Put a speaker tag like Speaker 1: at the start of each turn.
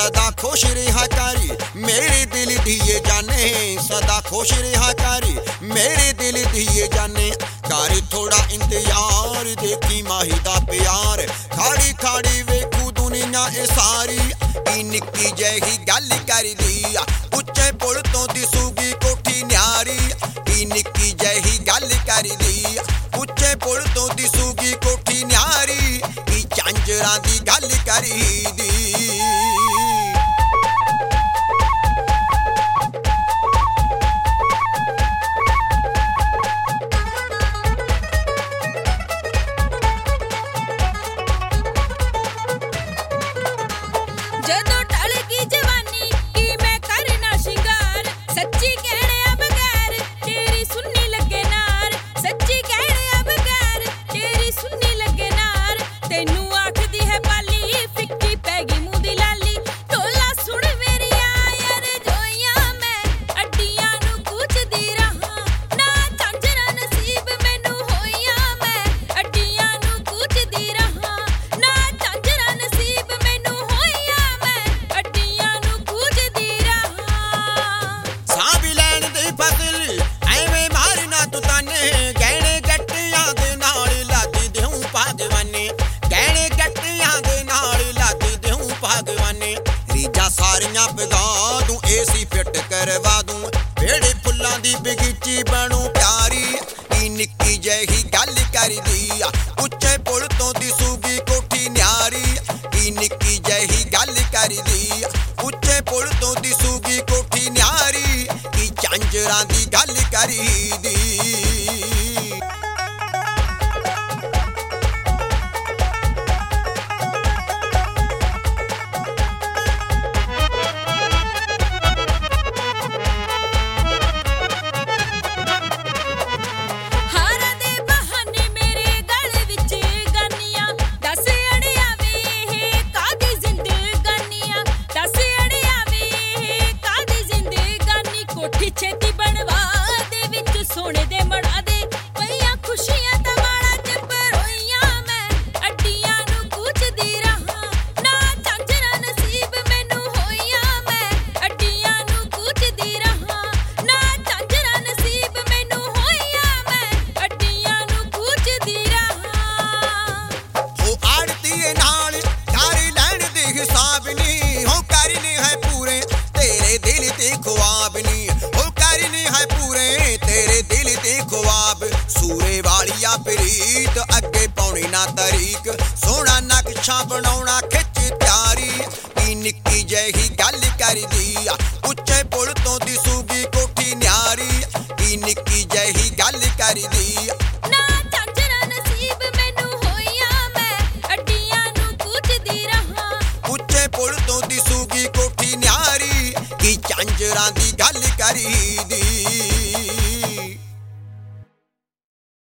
Speaker 1: सदा खुश रहा करी मेरे दिल दिए जाने, सदा खुश रहा करी मेरे दिल दिए जाने। कर थोड़ा इंतजार देखी माही दा प्यार, खाड़ी खाड़ी वेखू दुनिया ए सारी। निक्की जही गल कर दी उच्चे पुल तो दिसूगी कोठी न्यारी। निक्की जही गल कर दी उच्चे पुल तो दिसूगी कोठी न्यारी। झांझरां दी गल करी दी।
Speaker 2: जदों टल गई जवानी की मैं करना शिंगार, सच्ची कहने बगैर तेरी सुननी लगे नार। सच्ची कहने बगैर तेरी सुननी लगे नार। तेनू आखदी है पाली फिक्की पैगी मुंह दी लाली। टोला सुन मेरी यार जोइयां मैं अड्डियां नू कूचदी रहां। ना झांझरा नसीब मैनू होइयां मैं अड्डियां नू कूचदी रहां। ना झांझरा नसीब मैनू होइयां मैं अड्डियां नू कूचदी रहां।
Speaker 1: सांभ लैण दी फसल एवें मारना तू ताने, गहने गट्टियां दे नाल लादी देऊं भगवाने। गहने गट्टियां दे नाल लादी देऊं भगवाने। रीजा सारियां पगा दूं एसी फिट करवा दूं, वेड़े फुल्लां दी बगीची बनू प्यारी। निक्की जही गल कर दी उच्चे पुल तो दिसूगी कोठी न्यारी। निक्की जही गल कर दी उच्चे पुल तो दिसूगी कोठी न्यारी। झांझरां दी गल करी दी।
Speaker 2: हारा दे बहाने मेरे गल विच गानियां। दस अड़िया वे कादी जिंदगानियां। दस अड़िया वे कादी जिंदगानी। कोठी छेती बनवा दे विच सोने दे मड़ा दे। पईयां खुशियां दा माड़ा च रोइयां मैं अड्डियां नू कूचदी रहां। ना झांझरा नसीब मैनू होइयां मैं अड्डियां नू कूचदी रहां। ना झांझरा नसीब मैनू होइयां मैं अड्डियां नू कूचदी रहां।
Speaker 1: हो आड़तीए नाल कर लैण दे हिसाब नी, हो करने है पूरे तेरे दिल ते ख्वाब नी। हो करने है पूरे तेरे दिल ते ख्वाब। सूरे वालिया प्रीत अगे पौनी ना तरीक, सोहना नक्शा बनाउणा खिच त्यारी। निक्की जही गल कर दी उच्चे पुल तो दिसूगी कोठी न्यारी। निक्की जही गल कर दी
Speaker 2: ना झांझरा नसीब मैनू होइयां मैं अड्डियां नू कूचदी रहां।
Speaker 1: उच्चे पुल तो दिसूगी कोठी न्यारी। झांझरां दी गल करी दी।